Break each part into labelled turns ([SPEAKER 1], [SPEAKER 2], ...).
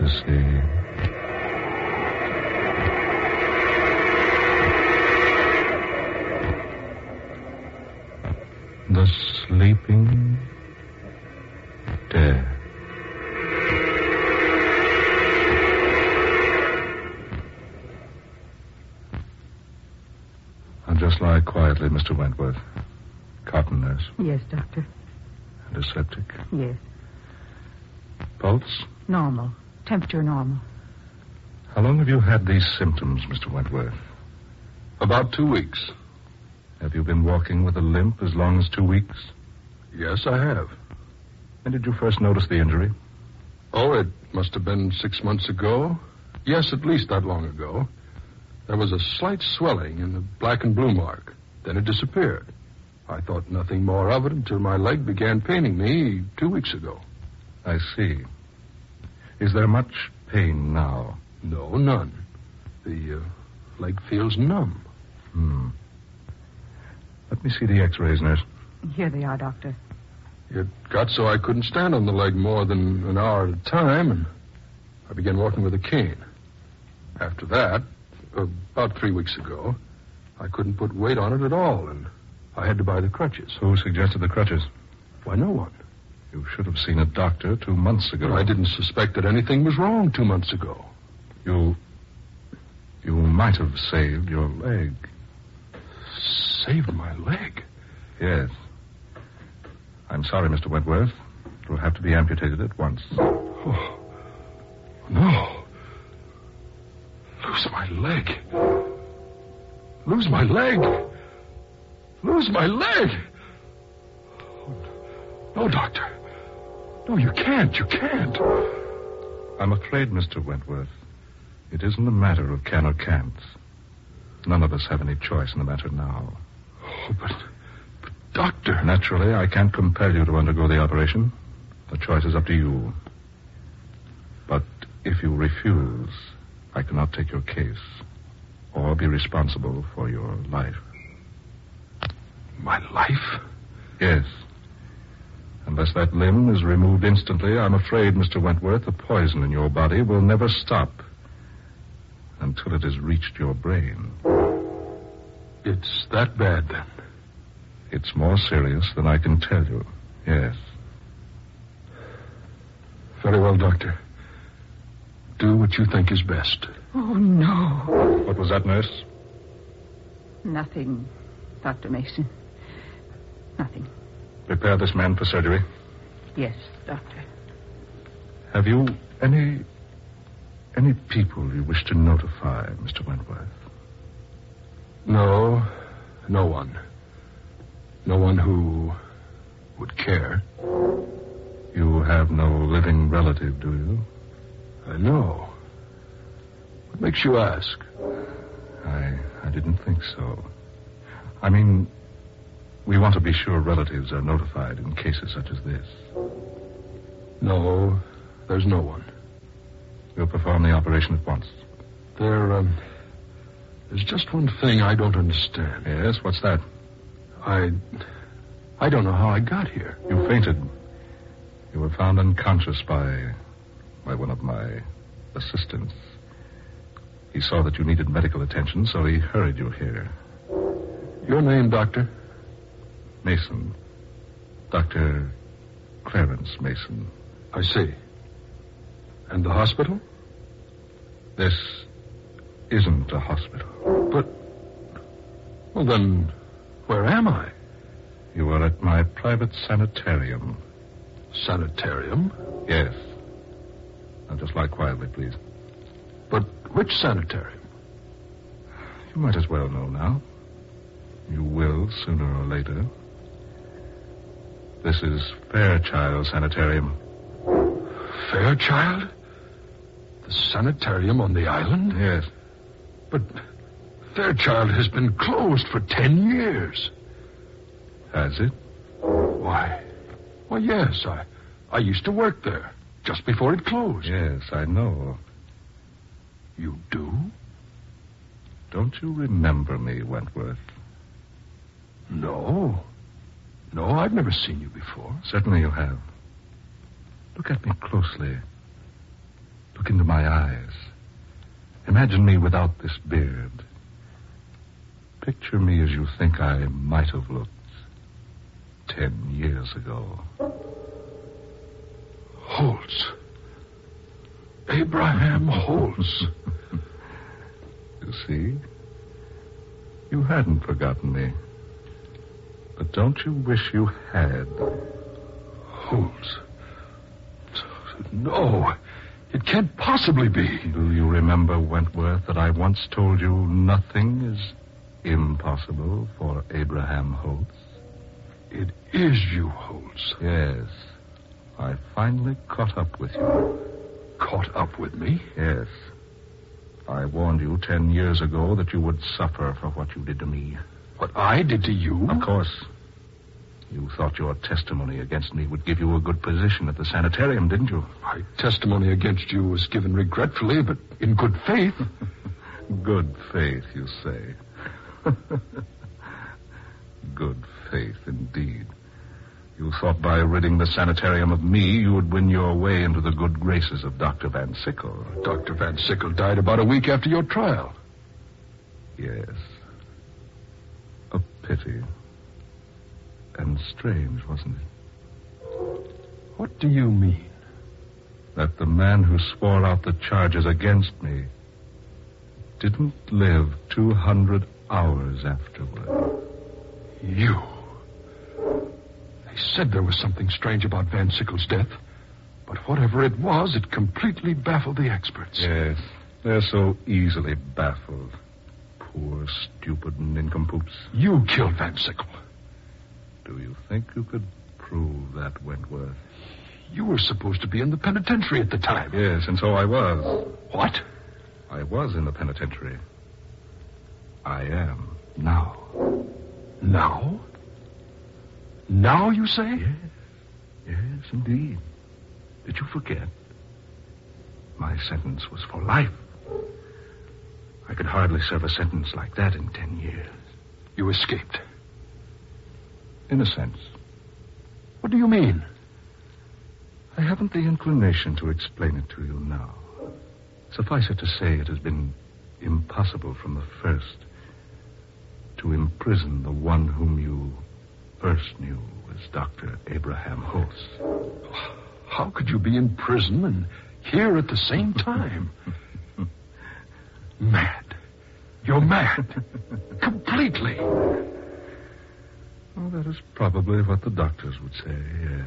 [SPEAKER 1] see. The sleeping dead. Now just lie quietly, Mr. Wentworth. Cotton nurse.
[SPEAKER 2] Yes, Doctor.
[SPEAKER 1] Antiseptic.
[SPEAKER 2] Yes.
[SPEAKER 1] Pulse?
[SPEAKER 2] Normal. Temperature normal.
[SPEAKER 1] How long have you had these symptoms, Mr. Wentworth?
[SPEAKER 3] About 2 weeks.
[SPEAKER 1] Have you been walking with a limp as long as 2 weeks?
[SPEAKER 3] Yes, I have.
[SPEAKER 1] When did you first notice the injury?
[SPEAKER 3] Oh, it must have been 6 months ago. Yes, at least that long ago. There was a slight swelling in the black and blue mark. Then it disappeared. I thought nothing more of it until my leg began paining me 2 weeks ago.
[SPEAKER 1] I see. Is there much pain now?
[SPEAKER 3] No, none. The leg feels numb.
[SPEAKER 1] Let me see the x-rays, nurse.
[SPEAKER 2] Here they are, Doctor.
[SPEAKER 3] It got so I couldn't stand on the leg more than an hour at a time, and I began walking with a cane. After that, about 3 weeks ago, I couldn't put weight on it at all, and I had to buy the crutches.
[SPEAKER 1] Who suggested the crutches?
[SPEAKER 3] Why, no one.
[SPEAKER 1] You should have seen a doctor 2 months ago.
[SPEAKER 3] But I didn't suspect that anything was wrong 2 months ago.
[SPEAKER 1] You might have saved your leg.
[SPEAKER 3] Saved my leg?
[SPEAKER 1] Yes. I'm sorry, Mr. Wentworth. It will have to be amputated at once.
[SPEAKER 3] Oh, no. Lose my leg. Lose my leg. Lose my leg. Oh, no, Doctor. No, you can't. You can't.
[SPEAKER 1] I'm afraid, Mr. Wentworth, it isn't a matter of can or can't. None of us have any choice in the matter now.
[SPEAKER 3] Oh, but Doctor...
[SPEAKER 1] Naturally, I can't compel you to undergo the operation. The choice is up to you. But if you refuse, I cannot take your case or be responsible for your life.
[SPEAKER 3] My life?
[SPEAKER 1] Yes. Unless that limb is removed instantly, I'm afraid, Mr. Wentworth, the poison in your body will never stop until it has reached your brain.
[SPEAKER 3] It's that bad, then?
[SPEAKER 1] It's more serious than I can tell you, yes.
[SPEAKER 3] Very well, Doctor. Do what you think is best.
[SPEAKER 2] Oh, no.
[SPEAKER 1] What was that, nurse?
[SPEAKER 2] Nothing, Dr. Mason. Nothing.
[SPEAKER 1] Prepare this man for surgery.
[SPEAKER 2] Yes, Doctor.
[SPEAKER 1] Have you any people you wish to notify, Mr. Wentworth?
[SPEAKER 3] No, no one. No one who would care.
[SPEAKER 1] You have no living relative, do you?
[SPEAKER 3] No. What makes you ask?
[SPEAKER 1] I didn't think so. I mean, we want to be sure relatives are notified in cases such as this.
[SPEAKER 3] No, there's no one.
[SPEAKER 1] We'll perform the operation at once.
[SPEAKER 3] There's just one thing I don't understand.
[SPEAKER 1] Yes, what's that?
[SPEAKER 3] I don't know how I got here.
[SPEAKER 1] You fainted. You were found unconscious by one of my assistants. He saw that you needed medical attention, so he hurried you here.
[SPEAKER 3] Your name, Doctor?
[SPEAKER 1] Mason. Dr. Clarence Mason.
[SPEAKER 3] I see. And the hospital?
[SPEAKER 1] This isn't a hospital.
[SPEAKER 3] But, well, then, where am I?
[SPEAKER 1] You are at my private sanitarium.
[SPEAKER 3] Sanitarium?
[SPEAKER 1] Yes. Now, just lie quietly, please.
[SPEAKER 3] But which sanitarium?
[SPEAKER 1] You might as well know now. You will, sooner or later. This is Fairchild Sanitarium.
[SPEAKER 3] Fairchild? The sanitarium on the island?
[SPEAKER 1] Yes.
[SPEAKER 3] But Fairchild has been closed for 10 years.
[SPEAKER 1] Has it?
[SPEAKER 3] Why, yes. I used to work there just before it closed.
[SPEAKER 1] Yes, I know.
[SPEAKER 3] You do?
[SPEAKER 1] Don't you remember me, Wentworth?
[SPEAKER 3] No. No, I've never seen you before.
[SPEAKER 1] Certainly you have. Look at me closely. Look into my eyes. Imagine me without this beard. Picture me as you think I might have looked 10 years ago.
[SPEAKER 3] Holtz. Abraham Holtz.
[SPEAKER 1] You see? You hadn't forgotten me. But don't you wish you had?
[SPEAKER 3] Holtz. No, it can't possibly be.
[SPEAKER 1] Do you remember, Wentworth, that I once told you nothing is impossible for Abraham Holtz?
[SPEAKER 3] It is you, Holtz.
[SPEAKER 1] Yes. I finally caught up with you.
[SPEAKER 3] Caught up with me?
[SPEAKER 1] Yes. I warned you 10 years ago that you would suffer for what you did to me.
[SPEAKER 3] What I did to you?
[SPEAKER 1] Of course. You thought your testimony against me would give you a good position at the sanitarium, didn't you?
[SPEAKER 3] My testimony against you was given regretfully, but in good faith.
[SPEAKER 1] Good faith, you say. Good faith, indeed. You thought by ridding the sanitarium of me, you would win your way into the good graces of Dr. Van Sickle.
[SPEAKER 3] Dr. Van Sickle died about a week after your trial.
[SPEAKER 1] Yes. A pity. And strange, wasn't it?
[SPEAKER 3] What do you mean?
[SPEAKER 1] That the man who swore out the charges against me didn't live 200 hours afterward.
[SPEAKER 3] You. They said there was something strange about Van Sickle's death. But whatever it was, it completely baffled the experts.
[SPEAKER 1] Yes. They're so easily baffled. Poor, stupid, nincompoops.
[SPEAKER 3] You killed Van Sickle.
[SPEAKER 1] Do you think you could prove that, Wentworth?
[SPEAKER 3] You were supposed to be in the penitentiary at the time.
[SPEAKER 1] Yes, and so I was.
[SPEAKER 3] What?
[SPEAKER 1] I was in the penitentiary. I am now.
[SPEAKER 3] Now? Now, you say?
[SPEAKER 1] Yes. Yes, indeed. Did you forget? My sentence was for life. I could hardly serve a sentence like that in 10 years.
[SPEAKER 3] You escaped.
[SPEAKER 1] In a sense.
[SPEAKER 3] What do you mean?
[SPEAKER 1] I haven't the inclination to explain it to you now. Suffice it to say, it has been impossible from the first to imprison the one whom you first knew as Dr. Abraham Holtz.
[SPEAKER 3] How could you be in prison and here at the same time? Mad. You're mad. Completely.
[SPEAKER 1] Well, that is probably what the doctors would say, yes.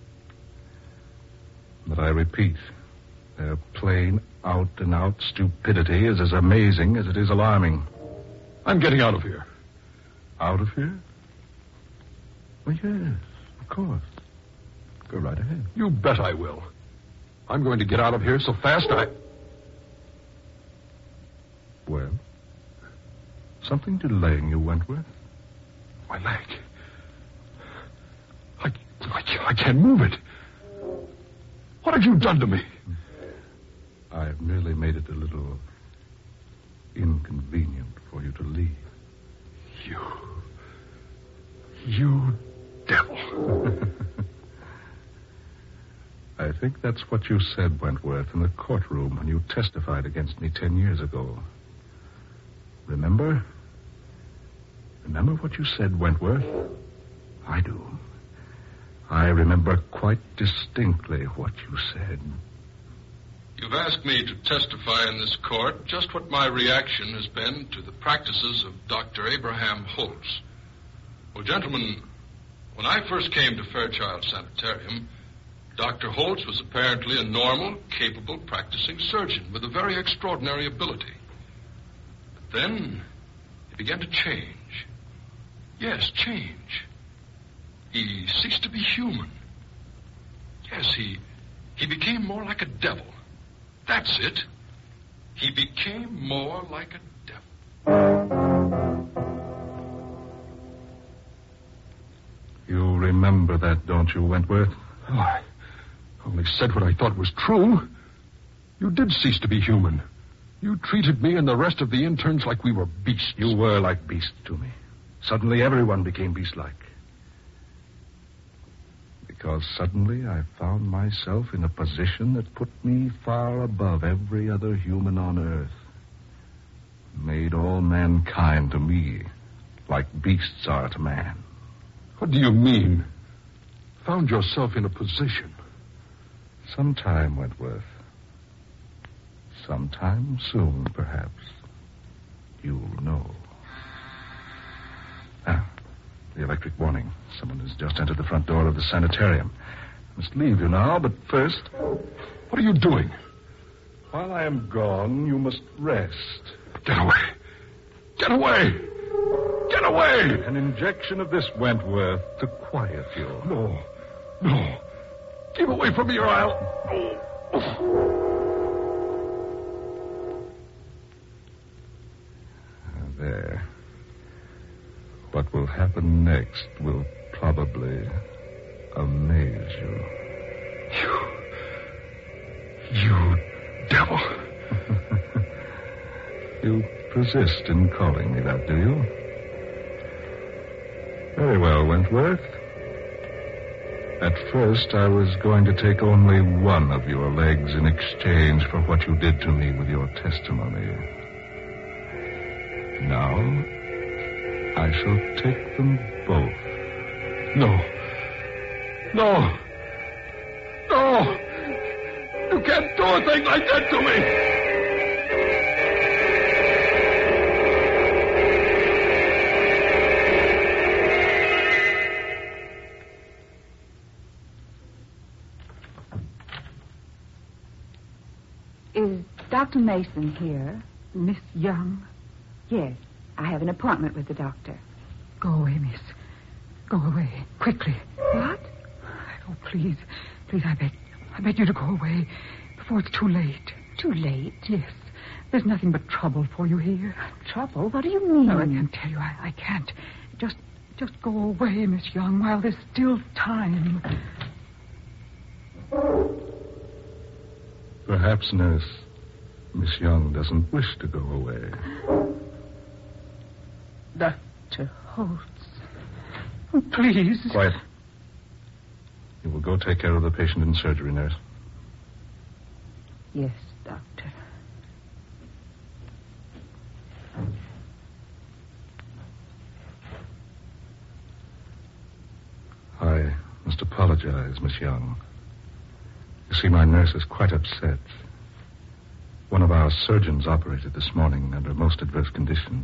[SPEAKER 1] But I repeat, their plain, out-and-out stupidity is as amazing as it is alarming.
[SPEAKER 3] I'm getting out of here.
[SPEAKER 1] Out of here? Well, yes, of course. Go right ahead.
[SPEAKER 3] You bet I will. I'm going to get out of here so fast
[SPEAKER 1] Well? Something delaying you, Wentworth?
[SPEAKER 3] My leg. I can't move it. What have you done to me?
[SPEAKER 1] I've merely made it a little inconvenient for you to leave.
[SPEAKER 3] You devil.
[SPEAKER 1] I think that's what you said, Wentworth, in the courtroom when you testified against me 10 years ago. Remember? Remember what you said, Wentworth? I do. I remember quite distinctly what you said.
[SPEAKER 3] You've asked me to testify in this court just what my reaction has been to the practices of Dr. Abraham Holtz. Well, gentlemen, when I first came to Fairchild Sanitarium, Dr. Holtz was apparently a normal, capable, practicing surgeon with a very extraordinary ability. But then he began to change. Yes, change. He ceased to be human. Yes, he became more like a devil. That's it. He became more like a devil.
[SPEAKER 1] You remember that, don't you, Wentworth?
[SPEAKER 3] Oh, I only said what I thought was true. You did cease to be human. You treated me and the rest of the interns like we were beasts.
[SPEAKER 1] You were like beasts to me. Suddenly everyone became beast-like. Because suddenly I found myself in a position that put me far above every other human on earth. Made all mankind to me like beasts are to man.
[SPEAKER 3] What do you mean? Found yourself in a position?
[SPEAKER 1] Sometime, Wentworth. Sometime soon, perhaps. You'll know. The electric warning. Someone has just entered the front door of the sanitarium. I must leave you now, but first...
[SPEAKER 3] What are you doing?
[SPEAKER 1] While I am gone, you must rest.
[SPEAKER 3] Get away! Get away! Get away!
[SPEAKER 1] An injection of this Wentworth to quiet you.
[SPEAKER 3] No. Keep away from me or I'll...
[SPEAKER 1] There. What will happen next will probably amaze you.
[SPEAKER 3] You devil.
[SPEAKER 1] You persist in calling me that, do you? Very well, Wentworth. At first, I was going to take only one of your legs in exchange for what you did to me with your testimony. Now, I shall take them both.
[SPEAKER 3] No. You can't do a thing like that to me.
[SPEAKER 2] Is Dr. Mason here?
[SPEAKER 4] Miss Young?
[SPEAKER 2] Yes. I have an appointment with the doctor.
[SPEAKER 4] Go away, miss. Go away. Quickly.
[SPEAKER 2] What?
[SPEAKER 4] Oh, please. Please, I beg you to go away before it's too late.
[SPEAKER 2] Too late?
[SPEAKER 4] Yes. There's nothing but trouble for you here.
[SPEAKER 2] Trouble? What do you mean?
[SPEAKER 4] No, I can't tell you. I can't. Just go away, Miss Young, while there's still time.
[SPEAKER 1] Perhaps, nurse, Miss Young doesn't wish to go away.
[SPEAKER 4] Dr. Holtz. Oh, please.
[SPEAKER 1] Quiet. You will go take care of the patient in surgery, nurse.
[SPEAKER 2] Yes, doctor.
[SPEAKER 1] I must apologize, Miss Young. You see, my nurse is quite upset. One of our surgeons operated this morning under most adverse conditions.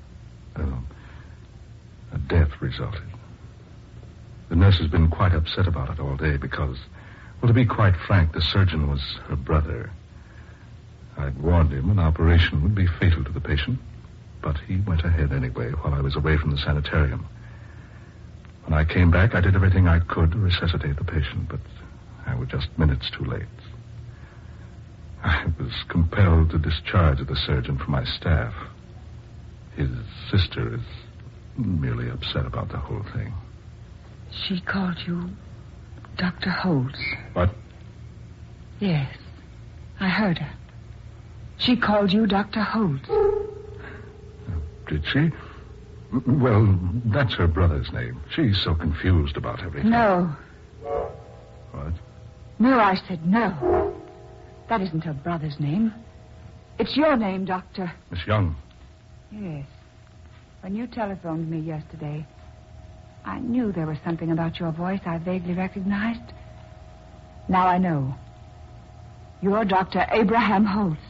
[SPEAKER 1] A death resulted. The nurse has been quite upset about it all day because, well, to be quite frank, the surgeon was her brother. I'd warned him an operation would be fatal to the patient, but he went ahead anyway while I was away from the sanitarium. When I came back, I did everything I could to resuscitate the patient, but I was just minutes too late. I was compelled to discharge the surgeon from my staff. His sister is merely upset about the whole thing.
[SPEAKER 2] She called you Dr. Holtz.
[SPEAKER 1] What?
[SPEAKER 2] Yes, I heard her. She called you Dr. Holtz.
[SPEAKER 1] Did she? Well, that's her brother's name. She's so confused about everything.
[SPEAKER 2] No.
[SPEAKER 1] What?
[SPEAKER 2] No, I said no. That isn't her brother's name. It's your name, Doctor.
[SPEAKER 1] Miss Young.
[SPEAKER 2] Yes. When you telephoned me yesterday, I knew there was something about your voice I vaguely recognized. Now I know. You're Dr. Abraham Holtz.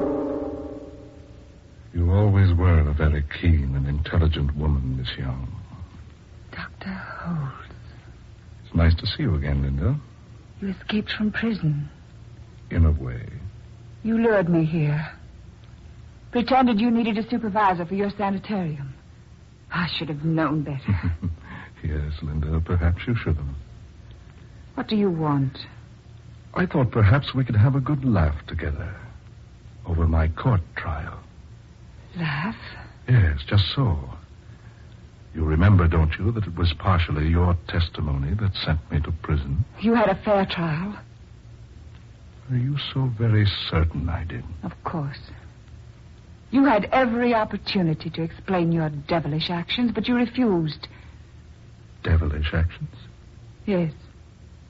[SPEAKER 1] You always were a very keen and intelligent woman, Miss Young.
[SPEAKER 2] Dr. Holtz.
[SPEAKER 1] It's nice to see you again, Linda.
[SPEAKER 2] You escaped from prison.
[SPEAKER 1] In a way.
[SPEAKER 2] You lured me here. Pretended you needed a supervisor for your sanitarium. I should have known better.
[SPEAKER 1] Yes, Linda, perhaps you should have.
[SPEAKER 2] What do you want?
[SPEAKER 1] I thought perhaps we could have a good laugh together over my court trial.
[SPEAKER 2] Laugh?
[SPEAKER 1] Yes, just so. You remember, don't you, that it was partially your testimony that sent me to prison?
[SPEAKER 2] You had a fair trial?
[SPEAKER 1] Are you so very certain I did?
[SPEAKER 2] Of course. You had every opportunity to explain your devilish actions, but you refused.
[SPEAKER 1] Devilish actions?
[SPEAKER 2] Yes.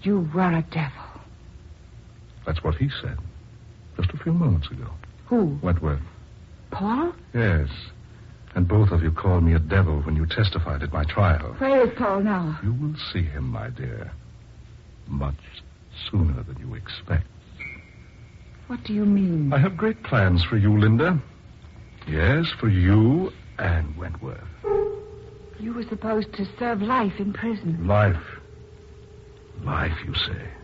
[SPEAKER 2] You were a devil.
[SPEAKER 1] That's what he said just a few moments ago.
[SPEAKER 2] Who?
[SPEAKER 1] Wentworth.
[SPEAKER 2] Paul?
[SPEAKER 1] Yes. And both of you called me a devil when you testified at my trial.
[SPEAKER 2] Where is Paul now?
[SPEAKER 1] You will see him, my dear, much sooner than you expect.
[SPEAKER 2] What do you mean?
[SPEAKER 1] I have great plans for you, Linda. Yes, for you and Wentworth.
[SPEAKER 2] You were supposed to serve life in prison.
[SPEAKER 1] Life. Life, you say.